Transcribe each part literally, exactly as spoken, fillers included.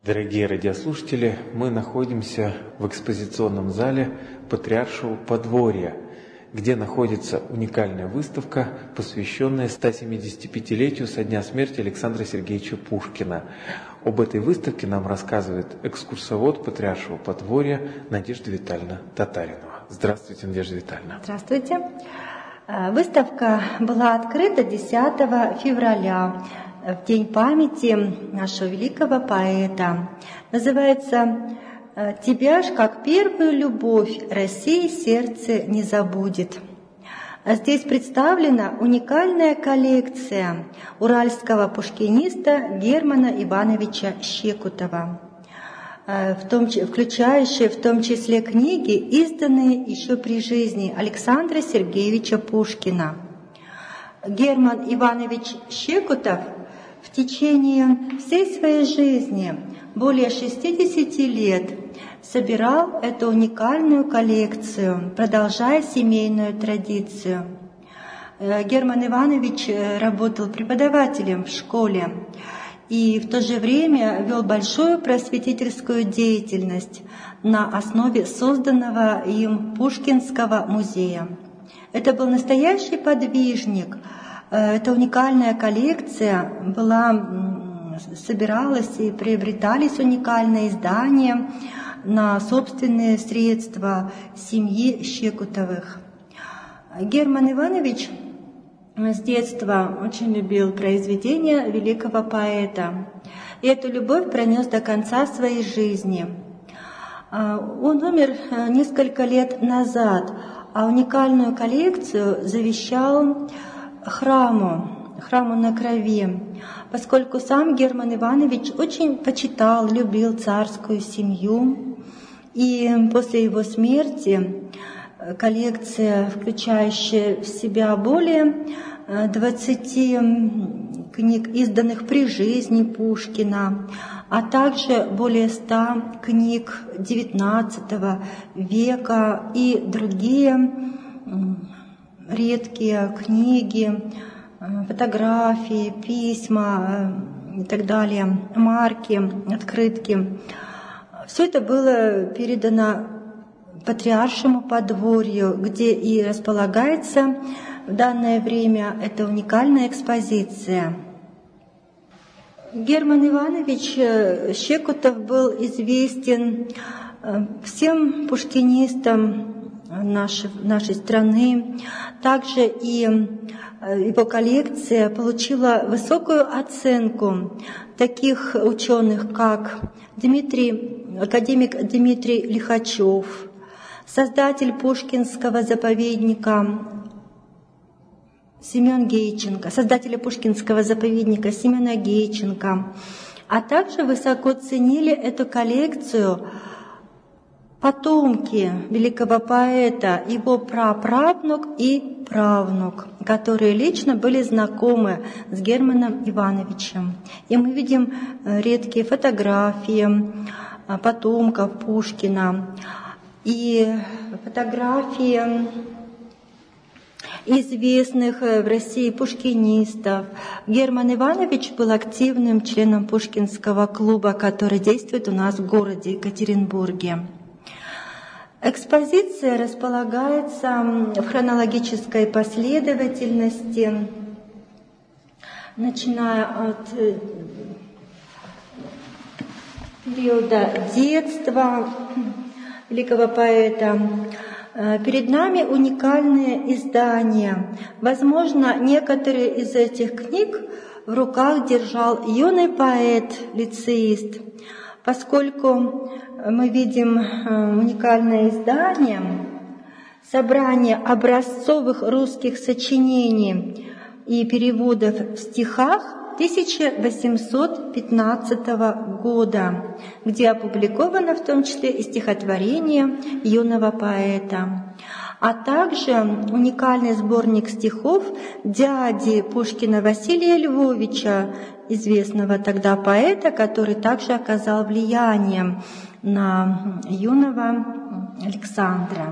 Дорогие радиослушатели, мы находимся в экспозиционном зале Патриаршего подворья, где находится уникальная выставка, посвященная стосемидесятипятилетию со дня смерти Александра Сергеевича Пушкина. Об этой выставке нам рассказывает экскурсовод Патриаршего подворья Надежда Витальевна Татаринова. Здравствуйте, Надежда Витальевна. Здравствуйте. Выставка была открыта десятого февраля, в день памяти нашего великого поэта. Называется «Тебя ж, как первую любовь, России сердце не забудет». Здесь представлена уникальная коллекция уральского пушкиниста Германа Ивановича Щекутова, в том, включающая в том числе книги, изданные еще при жизни Александра Сергеевича Пушкина. Герман Иванович Щекутов в течение всей своей жизни, более шестидесяти лет, собирал эту уникальную коллекцию, продолжая семейную традицию. Герман Иванович работал преподавателем в школе и в то же время вел большую просветительскую деятельность на основе созданного им Пушкинского музея. Это был настоящий подвижник. Эта уникальная коллекция была, собиралась и приобретались уникальные издания на собственные средства семьи Щекутовых. Герман Иванович с детства очень любил произведения великого поэта, и эту любовь пронес до конца своей жизни. Он умер несколько лет назад, а уникальную коллекцию завещал храму, храму на Крови, поскольку сам Герман Иванович очень почитал, любил царскую семью, и после его смерти коллекция, включающая в себя более двадцати книг, изданных при жизни Пушкина, а также более ста книг девятнадцатого века и другие редкие книги, фотографии, письма и так далее, марки, открытки. Все это было передано Патриаршему подворью, где и располагается в данное время эта уникальная экспозиция. Герман Иванович Щекутов был известен всем пушкинистам нашей, нашей страны. Также и его коллекция получила высокую оценку таких ученых, как Дмитрий, академик Дмитрий Лихачев, создатель Пушкинского заповедника Семен Гейченко, создателя Пушкинского заповедника Семена Гейченко, а также высоко ценили эту коллекцию потомки великого поэта, его праправнук и правнук, которые лично были знакомы с Германом Ивановичем. И мы видим редкие фотографии потомков Пушкина и фотографии известных в России пушкинистов. Герман Иванович был активным членом Пушкинского клуба, который действует у нас в городе Екатеринбурге. Экспозиция располагается в хронологической последовательности, начиная от периода детства великого поэта. Перед нами уникальные издания. Возможно, некоторые из этих книг в руках держал юный поэт-лицеист, поскольку мы видим уникальное издание, собрание образцовых русских сочинений и переводов в стихах тысяча восемьсот пятнадцатого года, где опубликовано в том числе и стихотворение юного поэта, а также уникальный сборник стихов дяди Пушкина Василия Львовича, известного тогда поэта, который также оказал влияние на юного Александра.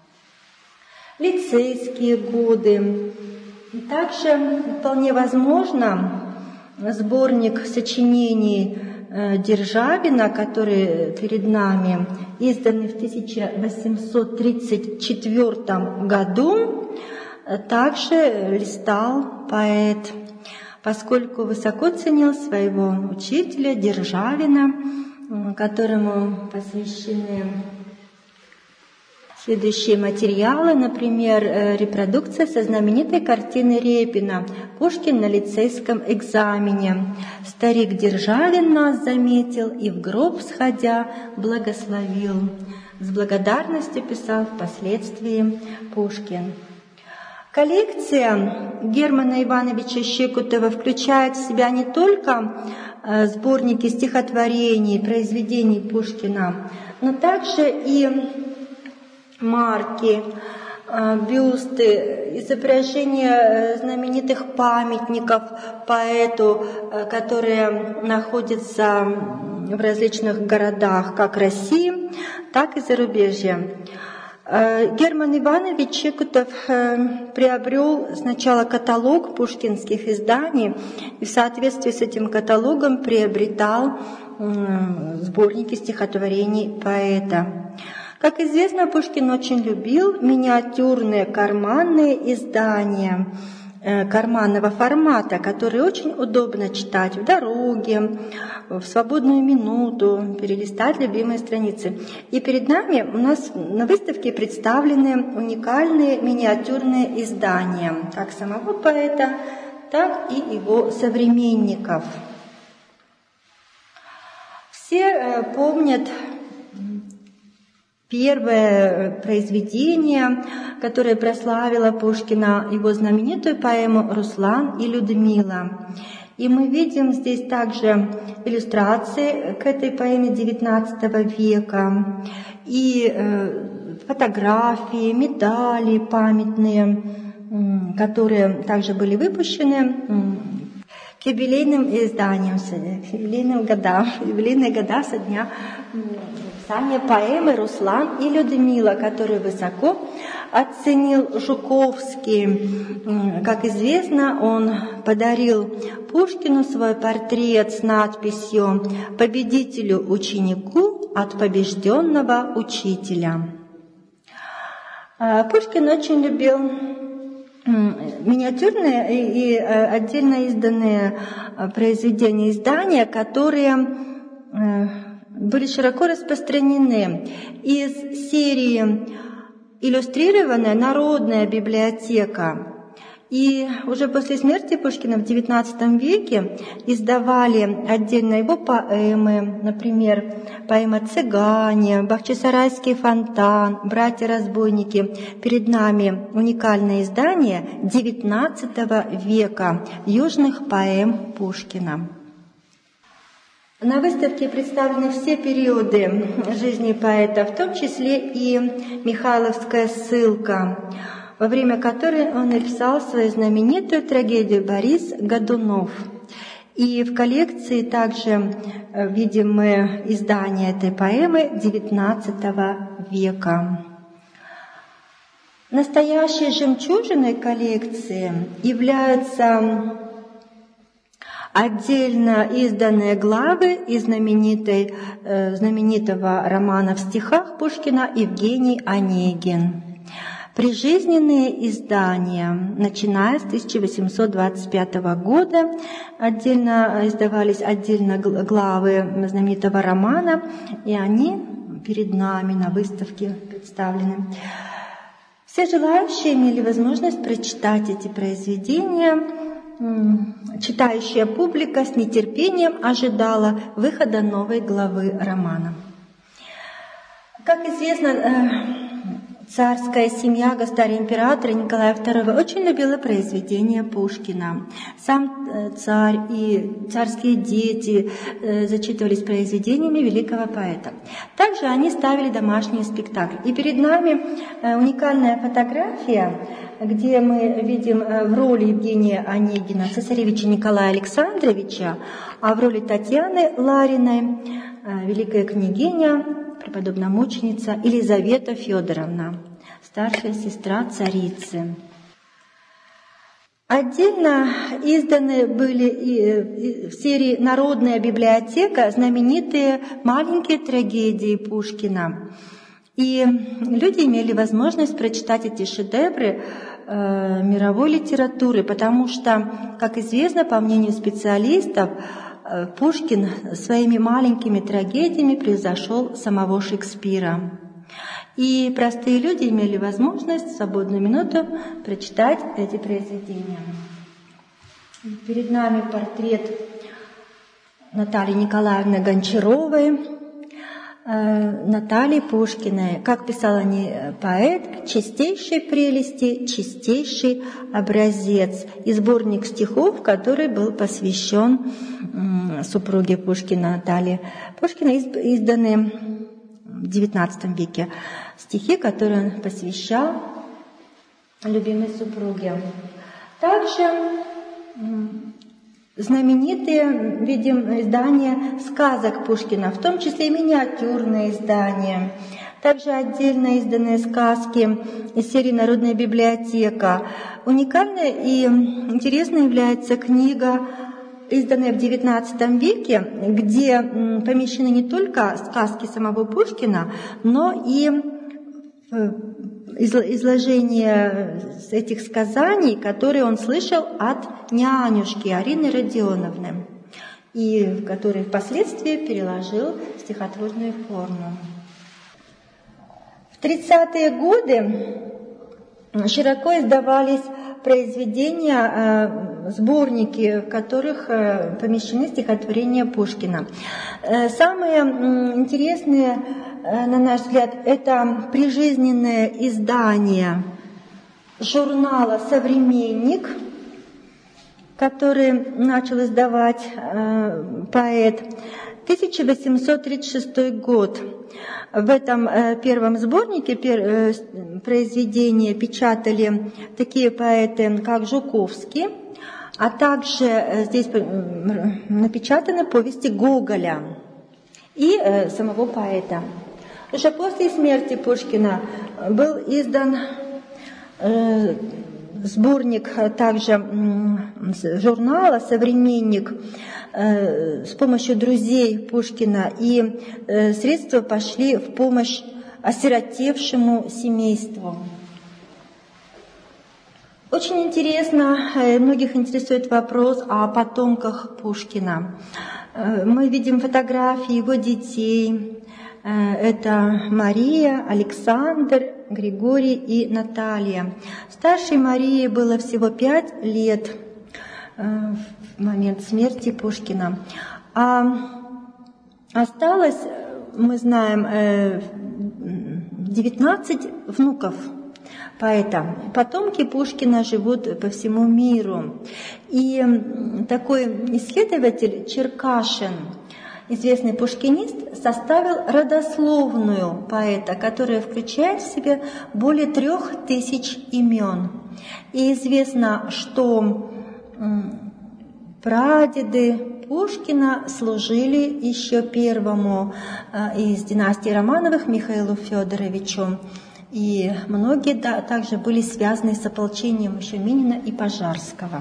Лицейские годы. Также вполне возможно сборник сочинений Державина, который перед нами, изданный в тысяча восемьсот тридцать четвёртом году, также листал поэт, поскольку высоко ценил своего учителя Державина, которому посвящены следующие материалы, например, репродукция со знаменитой картины Репина «Пушкин на лицейском экзамене». Старик Державин нас заметил и в гроб сходя благословил. С благодарностью писал впоследствии Пушкин. Коллекция Германа Ивановича Щекутова включает в себя не только сборники стихотворений, произведений Пушкина, но также и марки, бюсты, изображения знаменитых памятников поэту, которые находятся в различных городах как России, так и зарубежья. Герман Иванович Щекутов приобрел сначала каталог пушкинских изданий и в соответствии с этим каталогом приобретал сборники стихотворений поэта. Как известно, Пушкин очень любил миниатюрные карманные издания карманного формата, которые очень удобно читать в дороге, в свободную минуту, перелистать любимые страницы. И перед нами у нас на выставке представлены уникальные миниатюрные издания как самого поэта, так и его современников. Все помнят первое произведение, которое прославило Пушкина, его знаменитую поэму «Руслан и Людмила». И мы видим здесь также иллюстрации к этой поэме девятнадцатого века, и фотографии, медали памятные, которые также были выпущены к юбилейным изданиям, к юбилейным годам, юбилейные года со дня писания поэмы «Руслан и Людмила», которую высоко оценил Жуковский. Как известно, он подарил Пушкину свой портрет с надписью «Победителю ученику от побежденного учителя». Пушкин очень любил миниатюрные и отдельно изданные произведения, издания, которые были широко распространены. Из серии «Иллюстрированная народная библиотека». И уже после смерти Пушкина в девятнадцатом веке издавали отдельно его поэмы, например, поэма «Цыгане», «Бахчисарайский фонтан», «Братья-разбойники». Перед нами уникальное издание девятнадцатого века южных поэм Пушкина. На выставке представлены все периоды жизни поэта, в том числе и Михайловская ссылка, во время которой он написал свою знаменитую трагедию «Борис Годунов». И в коллекции также видим мы издание этой поэмы девятнадцатого века. Настоящей жемчужиной коллекции являются отдельно изданные главы из знаменитой, э, знаменитого романа в стихах Пушкина «Евгений Онегин». Прижизненные издания, начиная с тысяча восемьсот двадцать пятого года, отдельно издавались отдельно главы знаменитого романа, и они перед нами на выставке представлены. Все желающие имели возможность прочитать эти произведения. Читающая публика с нетерпением ожидала выхода новой главы романа. Как известно, царская семья государя-императора Николая второго очень любила произведения Пушкина. Сам царь и царские дети зачитывались произведениями великого поэта. Также они ставили домашние спектакли. И перед нами уникальная фотография, где мы видим в роли Евгения Онегина цесаревича Николая Александровича, а в роли Татьяны Лариной великая княгиня, преподобная мученица Елизавета Федоровна, старшая сестра царицы. Отдельно изданы были и в серии «Народная библиотека» знаменитые маленькие трагедии Пушкина. И люди имели возможность прочитать эти шедевры э, мировой литературы, потому что, как известно, по мнению специалистов, э, Пушкин своими маленькими трагедиями превзошел самого Шекспира. И простые люди имели возможность в свободную минуту прочитать эти произведения. Перед нами портрет Натальи Николаевны Гончаровой, Натальи Пушкиной. Как писал о ней поэт, чистейшей прелести, чистейший образец. И сборник стихов, который был посвящен супруге Пушкина Наталье Пушкиной, изданы в девятнадцатом веке. Стихи, которые он посвящал любимой супруге. Также знаменитые, видим, издания сказок Пушкина, в том числе и миниатюрные издания. Также отдельно изданные сказки из серии «Народная библиотека». Уникальной и интересной является книга, изданная в девятнадцатом веке, где помещены не только сказки самого Пушкина, но и изложение этих сказаний, которые он слышал от нянюшки Арины Родионовны, и которые впоследствии переложил в стихотворную форму. В тридцатые годы широко издавались произведения, сборники, в которых помещены стихотворения Пушкина. Самые интересные, на наш взгляд, это прижизненное издание журнала «Современник», который начал издавать поэт, тысяча восемьсот тридцать шестой год. В этом первом сборнике произведения печатали такие поэты, как Жуковский, а также здесь напечатаны повести Гоголя и самого поэта. Уже после смерти Пушкина был издан сборник также журнала «Современник» с помощью друзей Пушкина, и средства пошли в помощь осиротевшему семейству. Очень интересно, многих интересует вопрос о потомках Пушкина. Мы видим фотографии его детей. Это Мария, Александр, Григорий и Наталья. Старшей Марии было всего пять лет в момент смерти Пушкина. А осталось, мы знаем, девятнадцать внуков поэта. Потомки Пушкина живут по всему миру. И такой исследователь Черкашин, известный пушкинист, составил родословную поэта, которая включает в себя более трех тысяч имен. И известно, что прадеды Пушкина служили еще первому из династии Романовых Михаилу Федоровичу. И многие да, также были связаны с ополчением еще Минина и Пожарского.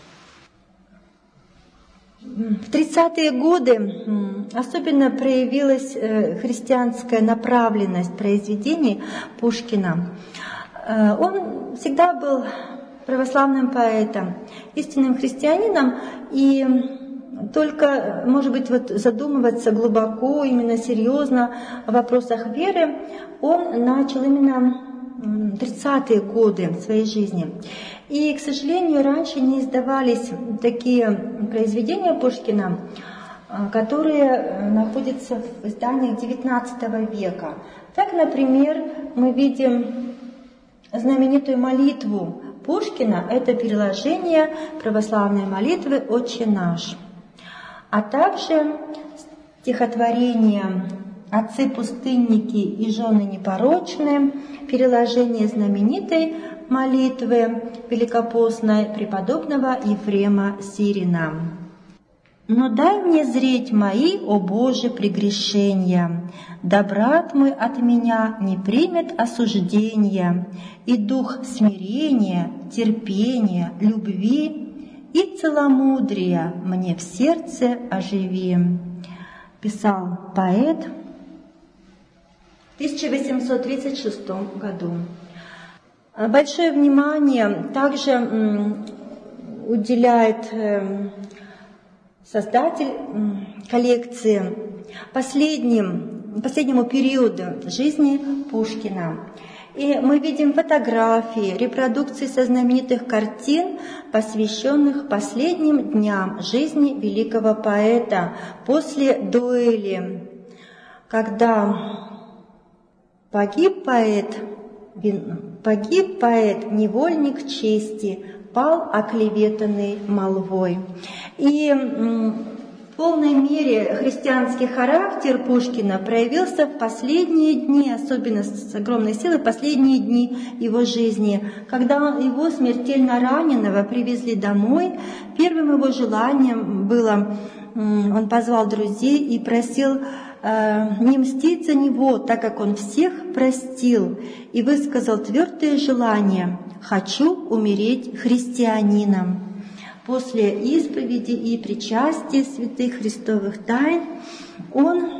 В тридцатые годы особенно проявилась христианская направленность произведений Пушкина. Он всегда был православным поэтом, истинным христианином, и только, может быть, вот задумываться глубоко, именно серьезно о вопросах веры он начал именно в тридцатые годы своей жизни. И, к сожалению, раньше не издавались такие произведения Пушкина, которые находятся в изданиях девятнадцатого века. Так, например, мы видим знаменитую молитву Пушкина, это переложение православной молитвы «Отче наш», а также стихотворение «Отцы-пустынники и жены непорочные», переложение знаменитой молитвы великопостной преподобного Ефрема Сирина. Но дай мне зреть мои, о Боже, прегрешения, да брат мой от меня не примет осуждения, и дух смирения, терпения, любви и целомудрия мне в сердце оживи. Писал поэт в тысяча восемьсот тридцать шестом году. Большое внимание также уделяет создатель коллекции последним, последнему периоду жизни Пушкина. И мы видим фотографии, репродукции со знаменитых картин, посвященных последним дням жизни великого поэта после дуэли, когда погиб поэт, погиб поэт, невольник чести, пал оклеветанный молвой. И в полной мере христианский характер Пушкина проявился в последние дни, особенно с огромной силой, последние дни его жизни. Когда его смертельно раненого привезли домой, первым его желанием было, он позвал друзей и просил не мстить за него, так как он всех простил, и высказал твердое желание: «Хочу умереть христианином». После исповеди и причастия святых христовых тайн он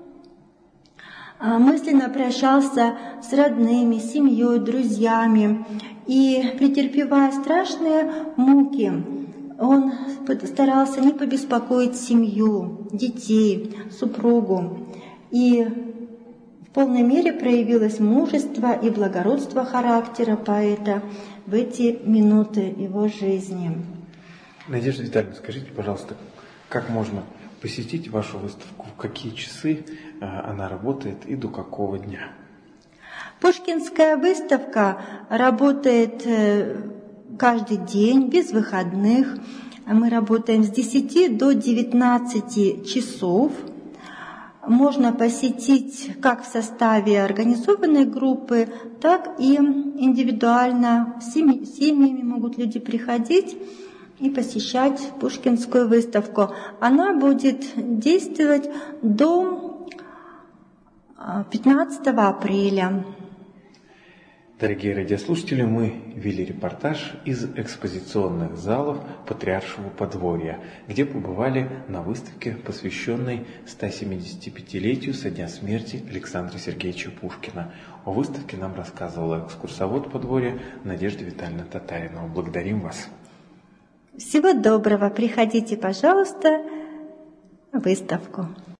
мысленно прощался с родными, семьей, друзьями, и, претерпевая страшные муки, он старался не побеспокоить семью, детей, супругу. И в полной мере проявилось мужество и благородство характера поэта в эти минуты его жизни. Надежда Витальевна, скажите, пожалуйста, как можно посетить вашу выставку, в какие часы она работает и до какого дня? Пушкинская выставка работает каждый день, без выходных. Мы работаем с десяти до девятнадцати часов. Можно посетить как в составе организованной группы, так и индивидуально. Семьями могут люди приходить и посещать Пушкинскую выставку. Она будет действовать до пятнадцатого апреля. Дорогие радиослушатели, мы вели репортаж из экспозиционных залов Патриаршего подворья, где побывали на выставке, посвященной ста семидесятипятилетию со дня смерти Александра Сергеевича Пушкина. О выставке нам рассказывала экскурсовод подворья Надежда Витальевна Татаринова. Благодарим вас. Всего доброго. Приходите, пожалуйста, на выставку.